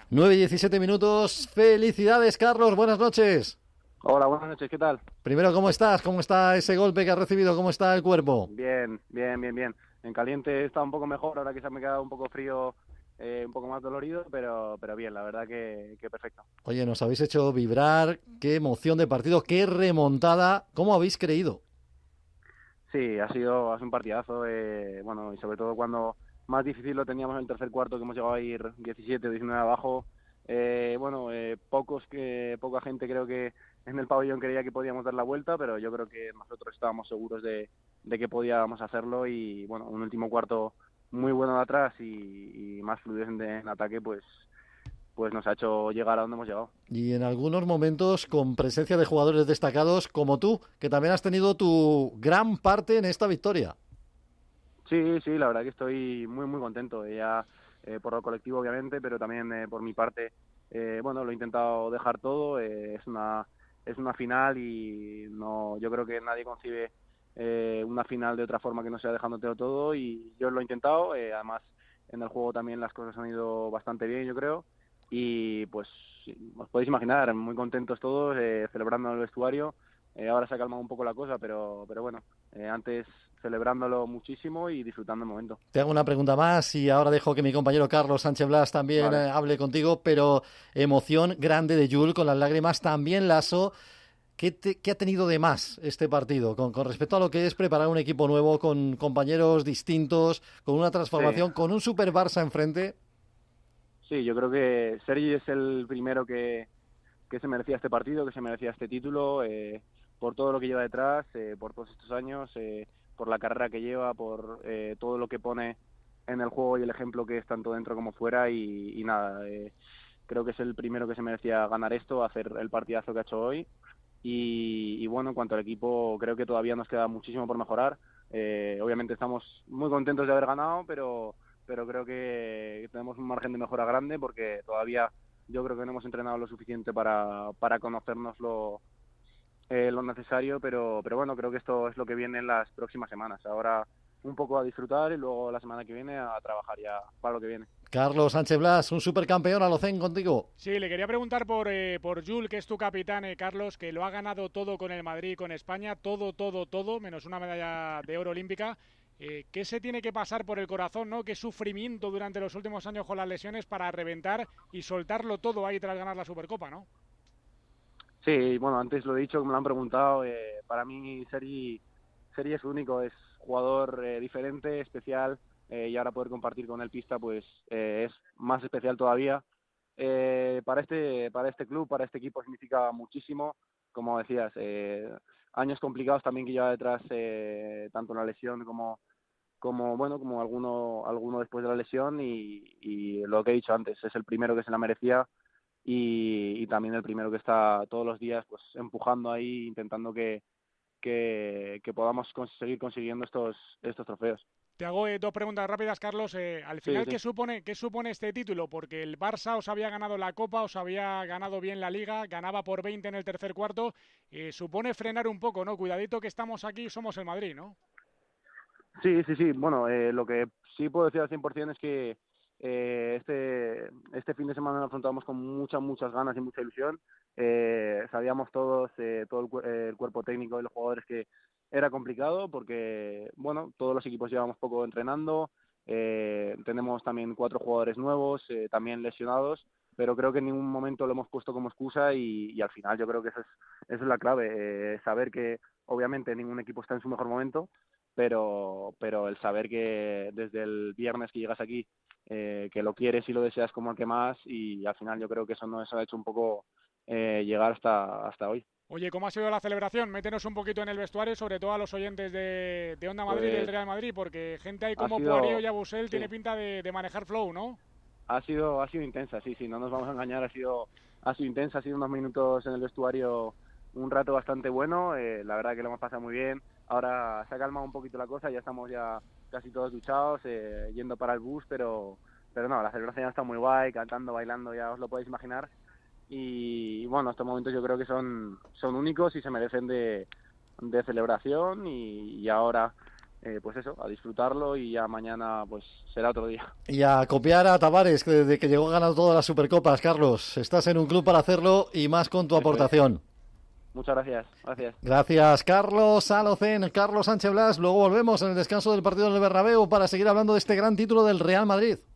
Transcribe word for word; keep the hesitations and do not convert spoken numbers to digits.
nueve y diecisiete minutos. Felicidades, Carlos. Buenas noches. Hola, buenas noches. ¿Qué tal? Primero, ¿cómo estás? ¿Cómo está ese golpe que has recibido? ¿Cómo está el cuerpo? Bien, bien, bien, bien. En caliente está un poco mejor, ahora quizás me queda un poco frío, eh, un poco más dolorido, pero, pero bien, la verdad que, que perfecto. Oye, nos habéis hecho vibrar. Qué emoción de partido, qué remontada. ¿Cómo habéis creído? Sí, ha sido, ha sido un partidazo, eh, bueno, y sobre todo cuando más difícil lo teníamos en el tercer cuarto, que hemos llegado a ir diecisiete o diecinueve abajo. Eh, bueno, eh, pocos que, poca gente creo que en el pabellón creía que podíamos dar la vuelta, pero yo creo que nosotros estábamos seguros de, de que podíamos hacerlo y, bueno, un último cuarto muy bueno de atrás y, y más fluidez en, en ataque, pues pues nos ha hecho llegar a donde hemos llegado. Y en algunos momentos con presencia de jugadores destacados como tú, que también has tenido tu gran parte en esta victoria. Sí, sí, la verdad que estoy muy, muy contento. Ya eh, por lo colectivo, obviamente, pero también eh, por mi parte, eh, bueno, lo he intentado dejar todo. Eh, es una es una final y no, yo creo que nadie concibe eh, una final de otra forma que no sea dejándotelo todo y yo lo he intentado. Eh, además, en el juego también las cosas han ido bastante bien, yo creo. Y pues sí, os podéis imaginar, muy contentos todos, eh, celebrando en el vestuario. Eh, ahora se ha calmado un poco la cosa, pero, pero bueno, eh, antes celebrándolo muchísimo y disfrutando el momento. Te hago una pregunta más y ahora dejo que mi compañero Carlos Sánchez Blas también Vale. eh, hable contigo, pero emoción grande de Jul con las lágrimas, también Lasso. ¿Qué, te, ¿Qué ha tenido de más este partido con, con respecto a lo que es preparar un equipo nuevo con compañeros distintos, con una Sí, transformación, con un Super Barça enfrente? sí, yo creo que Sergi es el primero que, que se merecía este partido, que se merecía este título, eh, por todo lo que lleva detrás, eh, por todos estos años, eh, por la carrera que lleva, por eh, todo lo que pone en el juego y el ejemplo que es tanto dentro como fuera y, y nada, eh, creo que es el primero que se merecía ganar esto, hacer el partidazo que ha hecho hoy y, y bueno, en cuanto al equipo, creo que todavía nos queda muchísimo por mejorar. Eh, obviamente estamos muy contentos de haber ganado, pero, pero creo que tenemos un margen de mejora grande porque todavía yo creo que no hemos entrenado lo suficiente para, para conocernos lo, eh, lo necesario, pero, pero bueno, creo que esto es lo que viene en las próximas semanas. Ahora un poco a disfrutar y luego la semana que viene a trabajar ya para lo que viene. Carlos Sánchez Blas, un supercampeón a lo Zen contigo. Sí, le quería preguntar por, eh, por Jul, que es tu capitán, eh, Carlos, que lo ha ganado todo con el Madrid y con España, todo, todo, todo, menos una medalla de oro olímpica. Eh, ¿Qué se tiene que pasar por el corazón, no? ¿Qué sufrimiento durante los últimos años con las lesiones para reventar y soltarlo todo ahí tras ganar la Supercopa, ¿no? Sí, bueno, antes lo he dicho, me lo han preguntado. Eh, para mí, Sergi, Sergi es único, es jugador eh, diferente, especial, eh, y ahora poder compartir con él pista, pues eh, es más especial todavía. Eh, para este, para este club, para este equipo significa muchísimo, como decías, eh, años complicados también que lleva detrás, eh, tanto la lesión como, como bueno, como alguno, alguno después de la lesión y, y lo que he dicho antes, es el primero que se la merecía y, y también el primero que está todos los días pues empujando ahí, intentando que, que, que podamos seguir consiguiendo estos, estos trofeos. Te hago eh, dos preguntas rápidas, Carlos. Eh, al Sí, final, ¿qué sí. supone, ¿qué supone este título? Porque el Barça os había ganado la Copa, os había ganado bien la Liga, ganaba por veinte en el tercer cuarto. Eh, supone frenar un poco, ¿no? Cuidadito que estamos aquí, somos el Madrid, ¿no? Sí, sí, sí. Bueno, eh, lo que sí puedo decir al cien por ciento es que eh, este, este fin de semana nos afrontamos con muchas, muchas ganas y mucha ilusión. Eh, sabíamos todos, eh, todo el, cu- eh, el cuerpo técnico y los jugadores que era complicado porque, bueno, todos los equipos llevamos poco entrenando. Eh, tenemos también cuatro jugadores nuevos, eh, también lesionados, pero creo que en ningún momento lo hemos puesto como excusa y, y al final yo creo que esa es, esa es la clave, eh, saber que obviamente ningún equipo está en su mejor momento, pero, pero el saber que desde el viernes que llegas aquí, eh, que lo quieres y lo deseas como el que más, y al final yo creo que eso nos ha hecho un poco eh, llegar hasta, hasta hoy. Oye, ¿cómo ha sido la celebración? Métenos un poquito en el vestuario, sobre todo a los oyentes de, de Onda Madrid y del Pues Real Madrid, porque gente ahí ha como Poirier o sido, Yabusel sí, tiene pinta de, de manejar flow, ¿no? ha sido, ha sido intensa, sí, sí, no nos vamos a engañar, ha sido, ha sido intensa, ha sido unos minutos en el vestuario, un rato bastante bueno, eh, la verdad que lo hemos pasado muy bien. Ahora se ha calmado un poquito la cosa, ya estamos ya casi todos duchados, eh, yendo para el bus, pero, pero no, la celebración está muy guay, cantando, bailando, ya os lo podéis imaginar. Y bueno, estos momentos yo creo que son, son únicos y se merecen de, de celebración y, y ahora eh, pues eso, a disfrutarlo y ya mañana pues será otro día. Y a copiar a Tavares, que desde que llegó ganando todas las Supercopas, Carlos. Estás en un club para hacerlo y más con tu Eso aportación. es. Muchas gracias, gracias. Gracias, Carlos Alocen, Carlos Sánchez Blas. Luego volvemos en el descanso del partido del Bernabéu para seguir hablando de este gran título del Real Madrid.